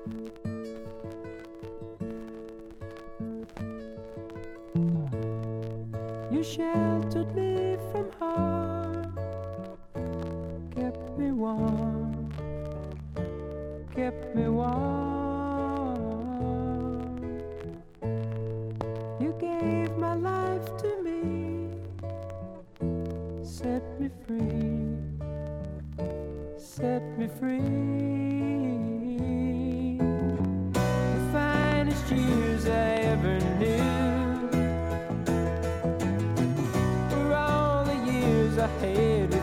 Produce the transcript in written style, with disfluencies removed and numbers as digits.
You sheltered me from harm, kept me warm, kept me warm. You gave my life to me, set me free, set me free. The finest years I ever knew, I had